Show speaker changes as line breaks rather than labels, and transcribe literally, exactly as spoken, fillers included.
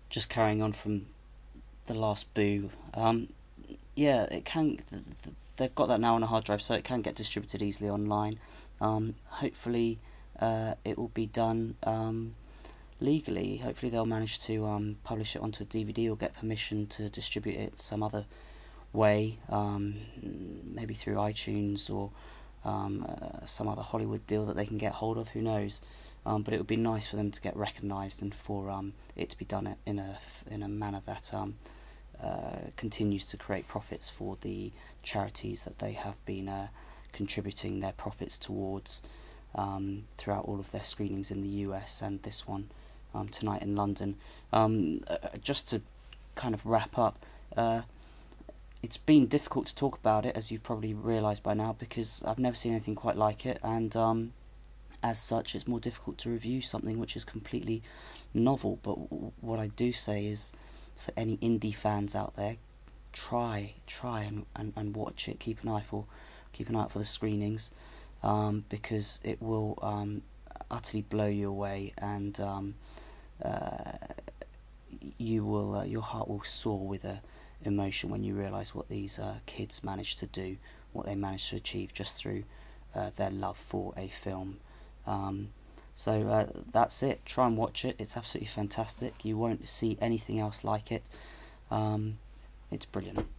just carrying on from the last Boo. Um, yeah, it can. th- th- They've got that now on a hard drive, so it can get distributed easily online. Um, hopefully, uh, it will be done um, legally. Hopefully, they'll manage to um, publish it onto a D V D or get permission to distribute it some other way, um, maybe through iTunes or um, uh, some other Hollywood deal that they can get hold of. Who knows? Um, but it would be nice for them to get recognised and for um, it to be done in a in a manner that um, uh, continues to create profits for the charities that they have been uh, contributing their profits towards um, throughout all of their screenings in the U S and this one um, tonight in London. Um, uh, just to kind of wrap up, uh, it's been difficult to talk about it, as you've probably realised by now, because I've never seen anything quite like it, and um, as such, it's more difficult to review something which is completely novel. But w- what I do say is, for any indie fans out there, try, try and, and, and watch it. Keep an eye for, keep an eye out for the screenings, um, because it will um, utterly blow you away, and um, uh, you will, uh, your heart will soar with a emotion when you realise what these uh, kids managed to do, what they managed to achieve just through uh, their love for a film. Um, so uh, that's it. Try and watch it. It's absolutely fantastic. You won't see anything else like it. Um, it's brilliant.